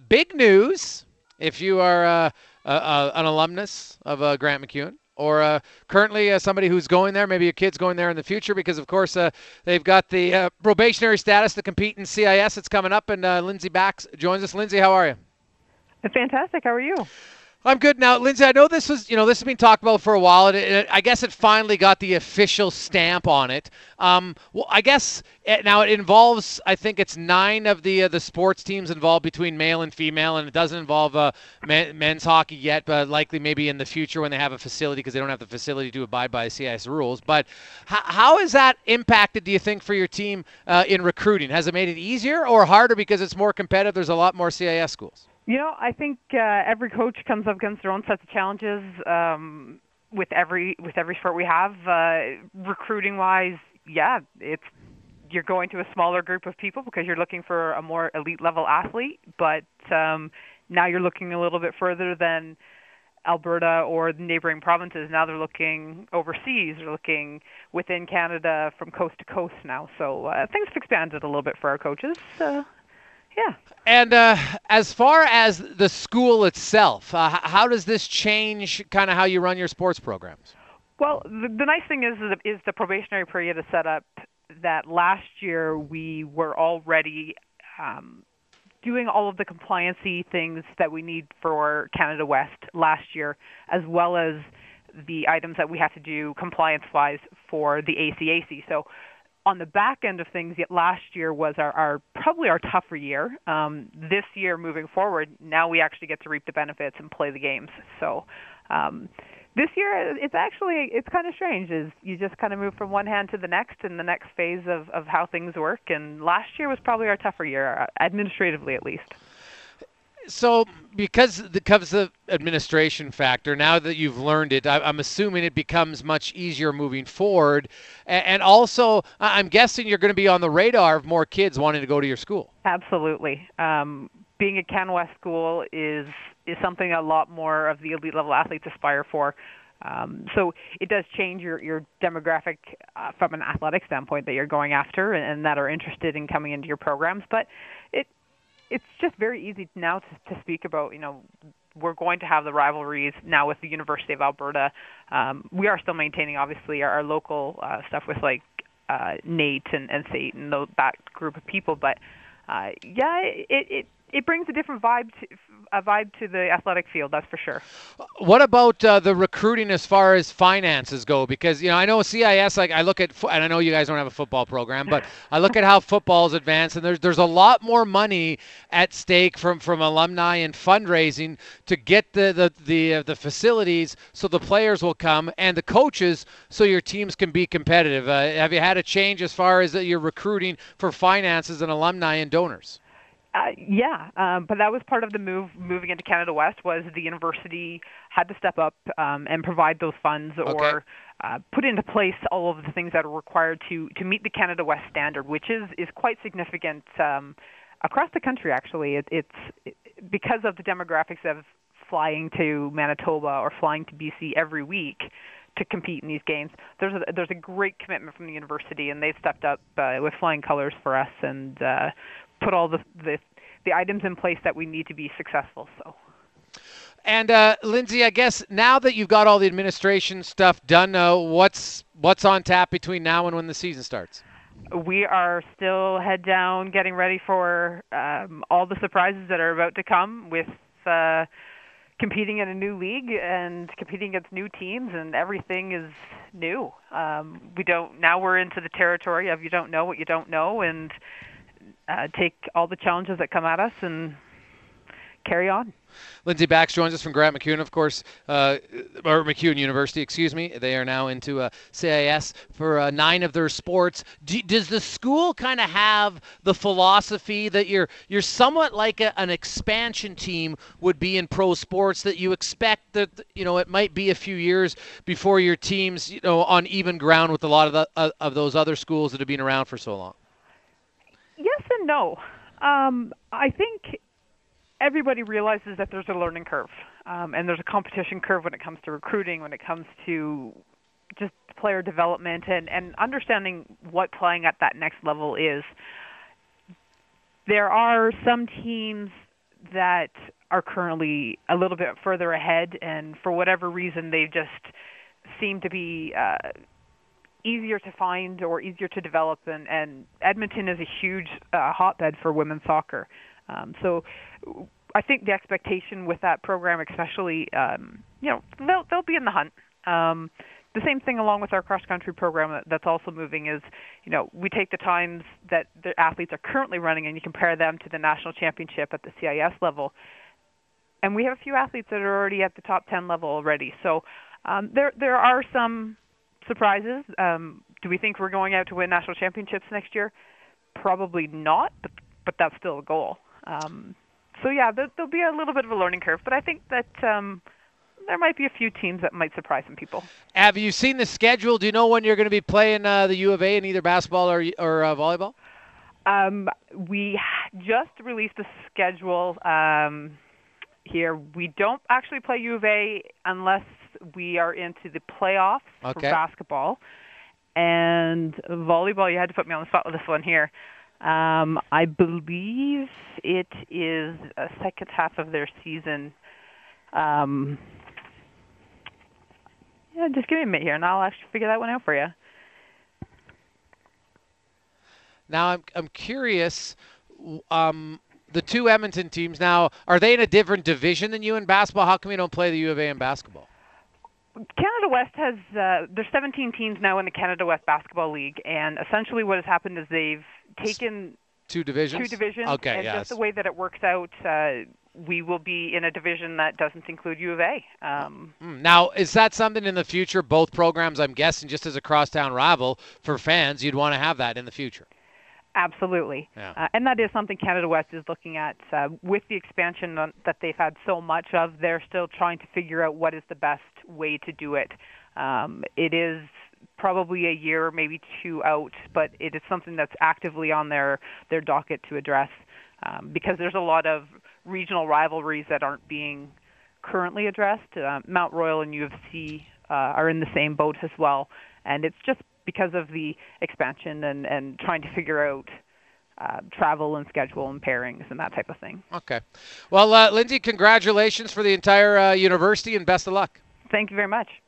big news if you are an alumnus of Grant MacEwan or currently somebody who's going there, maybe your kid's going there in the future because, of course, they've got the probationary status to compete in CIS. It's coming up, and Lindsay Bax joins us. Lindsay, how are you? Fantastic. How are you? I'm good now, Lindsay. I know this has been talked about for a while, and I guess it finally got the official stamp on it. Well, I guess now it involves. I think it's 9 of the sports teams involved between male and female, and it doesn't involve men's hockey yet, but likely maybe in the future when they have a facility because they don't have the facility to abide by CIS rules. But how has that impacted? Do you think for your team in recruiting? Has it made it easier or harder because it's more competitive? There's a lot more CIS schools. I think every coach comes up against their own sets of challenges with every sport we have. Recruiting wise, yeah, you're going to a smaller group of people because you're looking for a more elite level athlete. But now you're looking a little bit further than Alberta or the neighboring provinces. Now they're looking overseas. They're looking within Canada from coast to coast now. So things have expanded a little bit for our coaches. Yeah. And as far as the school itself, how does this change kind of how you run your sports programs? Well, the nice thing is the probationary period is set up that last year we were already doing all of the compliancy things that we need for Canada West last year, as well as the items that we have to do compliance-wise for the ACAC. So on the back end of things, yet last year was our probably our tougher year. This year, moving forward, now we actually get to reap the benefits and play the games. So this year, it's kind of strange. Is you just kind of move from one hand to the next in the next phase of how things work. And last year was probably our tougher year, administratively at least. So, because the administration factor, now that you've learned it, I'm assuming it becomes much easier moving forward. And also, I'm guessing you're going to be on the radar of more kids wanting to go to your school. Absolutely. Being a Can West school is something a lot more of the elite level athletes aspire for. So it does change your demographic from an athletic standpoint that you're going after and that are interested in coming into your programs. But it's just very easy now to speak about, we're going to have the rivalries now with the University of Alberta. We are still maintaining, obviously, our local stuff with, like, Nate and Sate and that group of people. But, it brings a different vibe to the athletic field, that's for sure. What about the recruiting as far as finances go? Because, I know CIS, like I look at, and I know you guys don't have a football program, but I look at how football's advanced, and there's a lot more money at stake from alumni and fundraising to get the facilities so the players will come and the coaches so your teams can be competitive. Have you had a change as far as your recruiting for finances and alumni and donors? But that was part of the moving into Canada West was the university had to step up and provide those funds or put into place all of the things that are required to meet the Canada West standard, which is quite significant across the country, actually. It's because of the demographics of flying to Manitoba or flying to BC every week to compete in these games. There's a great commitment from the university, and they've stepped up with flying colors for us and put all the items in place that we need to be successful. So. And Lindsay, I guess now that you've got all the administration stuff done, what's on tap between now and when the season starts? We are still head down, getting ready for all the surprises that are about to come with competing in a new league and competing against new teams, and everything is new. Now we're into the territory of you don't know what you don't know, and take all the challenges that come at us and carry on. Lindsay Bax joins us from Grant MacEwan, of course, or MacEwan University, excuse me. They are now into CIS for 9 of their sports. Does the school kind of have the philosophy that you're somewhat like an expansion team would be in pro sports, that you expect that it might be a few years before your team's on even ground with a lot of those other schools that have been around for so long? Yes and no. I think everybody realizes that there's a learning curve, and there's a competition curve when it comes to recruiting, when it comes to just player development and understanding what playing at that next level is. There are some teams that are currently a little bit further ahead, and for whatever reason, they just seem to be easier to find or easier to develop. And Edmonton is a huge hotbed for women's soccer. So I think the expectation with that program, especially, they'll be in the hunt. The same thing along with our cross-country program that's also moving is, we take the times that the athletes are currently running and you compare them to the national championship at the CIS level. And we have a few athletes that are already at the top 10 level already. So there are some surprises. Do we think we're going out to win national championships next year? Probably not, but that's still a goal. So yeah, there'll be a little bit of a learning curve, but I think that there might be a few teams that might surprise some people. Have you seen the schedule? Do you know when you're going to be playing the U of A in either basketball or volleyball? We just released the schedule here. We don't actually play U of A unless we are into the playoffs for basketball. And volleyball, you had to put me on the spot with this one here. I believe it is a second half of their season. Just give me a minute here, and I'll actually figure that one out for you. Now, I'm curious. The two Edmonton teams now, are they in a different division than you in basketball? How come you don't play the U of A in basketball? Canada West has there's 17 teams now in the Canada West Basketball League, and essentially what has happened is they've taken two divisions. Okay, and yes. just the way that it works out, we will be in a division that doesn't include U of A. Now, is that something in the future? Both programs, I'm guessing, just as a crosstown rival for fans, you'd want to have that in the future. Absolutely. Yeah. And that is something Canada West is looking at. With the expansion that they've had so much of, they're still trying to figure out what is the best way to do it. It is probably a year, maybe two out, but it is something that's actively on their docket to address because there's a lot of regional rivalries that aren't being currently addressed. Mount Royal and U of C are in the same boat as well, and it's just because of the expansion and trying to figure out travel and schedule and pairings and that type of thing. Okay. Well, Lindsay, congratulations for the entire university and best of luck. Thank you very much.